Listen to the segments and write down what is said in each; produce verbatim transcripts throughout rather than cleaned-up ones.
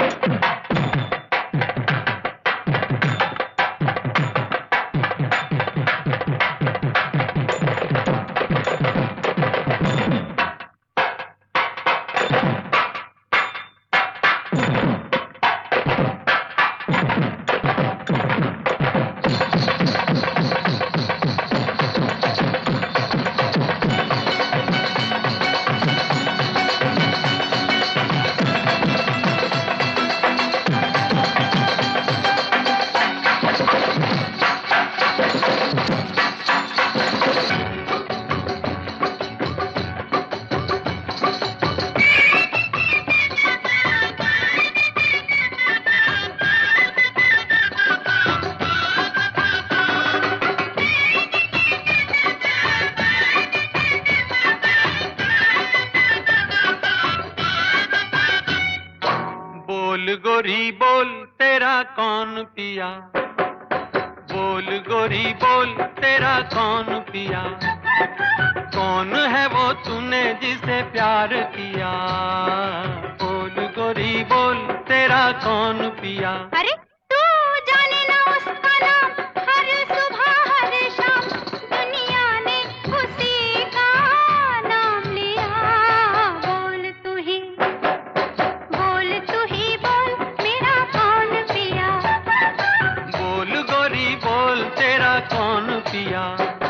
बोल गोरी बोल तेरा कौन पिया, बोल गोरी बोल तेरा कौन पिया, कौन है वो तूने जिसे प्यार किया। बोल गोरी बोल तेरा कौन पिया। अरे तू जाने ना उसका नाम, हर सुबह हर शाम दुनिया ने उसी का नाम लिया। बोल तू ही बोल तू ही बोल मेरा कौन पिया, बोल गोरी बोल तेरा कौन पिया।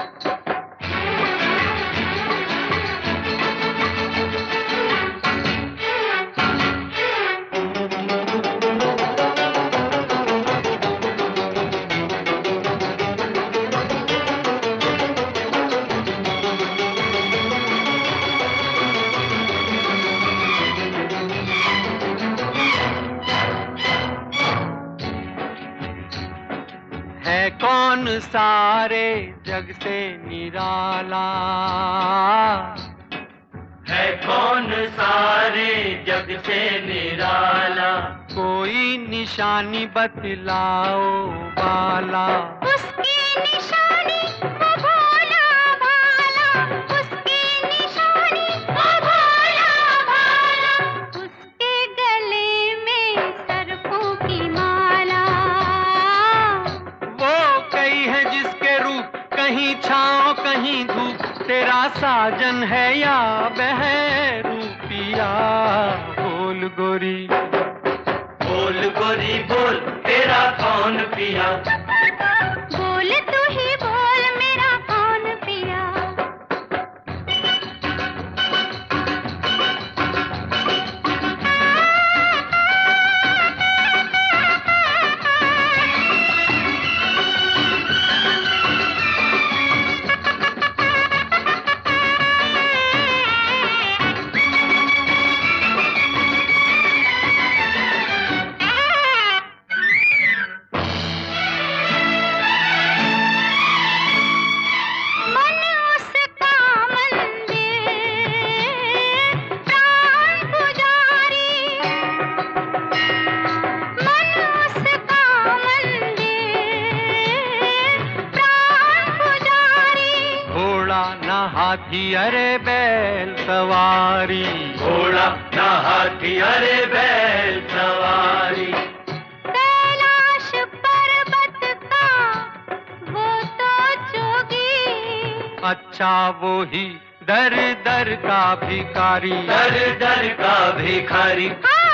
है कौन सारे जग से निराला, है कौन सारे जग से निराला, कोई निशानी बतलाओ बाला। उसकी निशानी वो भोला भाला, उसकी निशानी वो भोला भाला, उसके गले में सरफों की माला। वो कई है जिसके रूप कहीं छाँव कहीं धूप, तेरा साजन है या बहरूपिया। बोल गोरी बोल गोरी बोल तेरा कौन पिया, बोल तू ही बोल मेरा कौन पिया। हाथी अरे बैल सवारी, घोड़ा ना हाथी अरे बैल सवारी। कैलाश पर्वत का वो तो जोगी, अच्छा वो ही दर दर का भिखारी, दर दर का भिखारी। हाँ